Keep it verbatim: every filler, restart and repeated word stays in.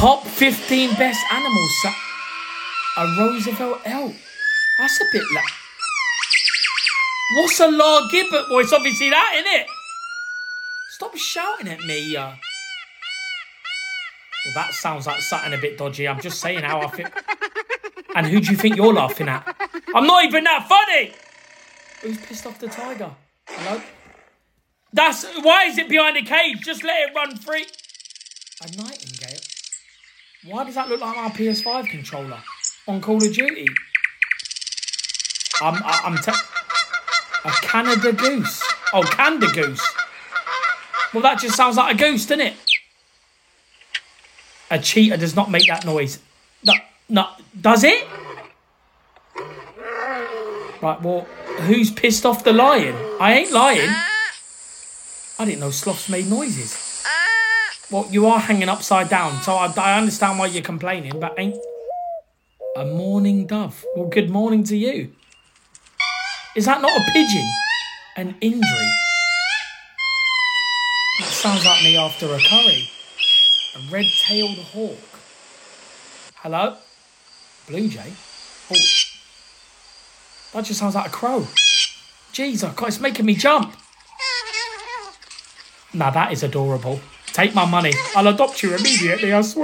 Top fifteen best animals. A Roosevelt elk. That's a bit like... What's a La Gibbet? Well, it's obviously that, isn't it? Stop shouting at me. Uh... Well, that sounds like something a bit dodgy. I'm just saying how I feel. And who do you think you're laughing at? I'm not even that funny. Who's pissed off the tiger? Hello? That's... Why is it behind a cage? Just let it run free. A nightingale? Why does that look like my P S five controller on Call of Duty? I'm... I'm... Te a Canada goose. Oh, Canada goose. Well, that just sounds like a goose, doesn't it? A cheetah does not make that noise. No, no, does it? Right, well, who's pissed off the lion? I ain't lying. I didn't know sloths made noises. Well, you are hanging upside down, so I, I understand why you're complaining, but ain't... A mourning dove. Well, good morning to you. Is that not a pigeon? An injury? That sounds like me after a curry. A red-tailed hawk. Hello? Blue jay? Oh. That just sounds like a crow. Jeez, oh God, it's making me jump. Now that is adorable. Take my money. I'll adopt you immediately, I swear.